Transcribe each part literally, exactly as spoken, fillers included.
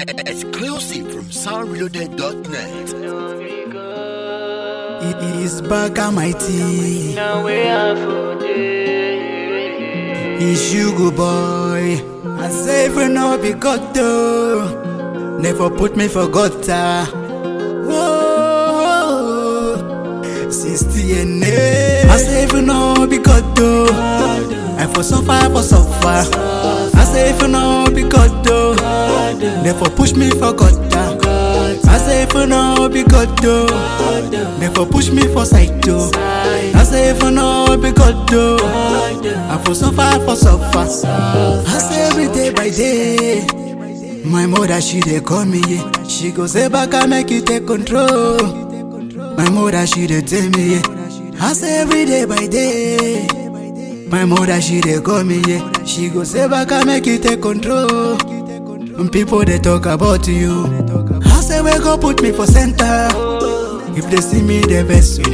Exclusive from sound reloaded dot net. It is back at my tea. Now we are for It's sugar boy. I say for no be got though. Never put me for gutter. Whoa, sixty and eight. I say for no be got though. I for suffer for suffer. I say for no be got though. Never push me for gutter. I say for no be got though. Never push me for side though. I say for no be got though. I for suffer for suffer. I say every day by day. My mother she dey call me, yeah. She go say back I make you take control. My mother she dey tell me, yeah. I say every day by day. My mother she dey call me, yeah. She go say back I make you take control. And people they talk about you. I say we go put me for center. If they see me they vessel.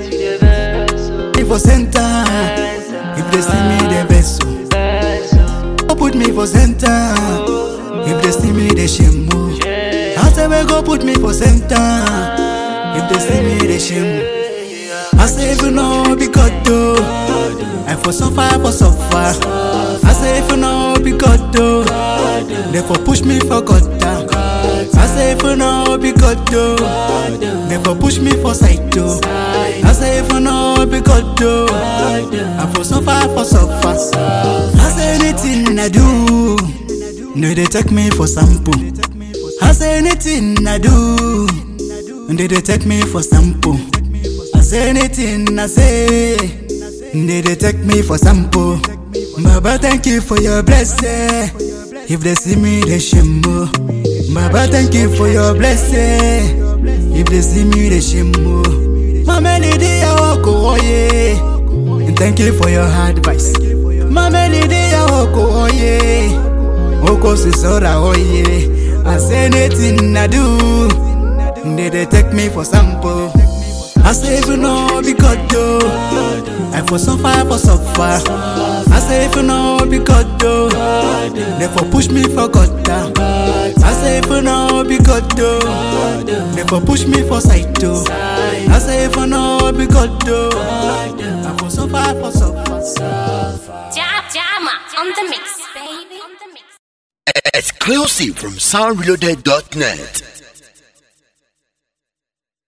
Me for center. If they see me they vessel. Go put me for center. If they see me they shame. I say we go put me for center. If they see me they shame. I say if you know be God though. I for suffer for suffer. I say if you know be God though. They for push me for gutter. I say if you know be God though. They for push me for side though. I say if you know be God though. I for suffer for suffer. I say anything I do, no they take me for sample. I say anything I do, they they take me for sample. I say anything I say, they they take me for sample. Baba thank you for your blessing. If they see me they shame. Baba thank you for your blessing. If they see me they shame. My melody I walk away. And thank you for your advice. My melody I walk away. Oko sisora oye. I say anything I do, they they take me for sample. I say if you know be God though, I for suffer for suffer. I say if you know be God though, they for push me for gutter. I say if you know be God though, they for push me for side though. I say if you know be God though, I for suffer for suffer. Jam, jam on the mix, baby. Exclusive from sound reloaded dot net.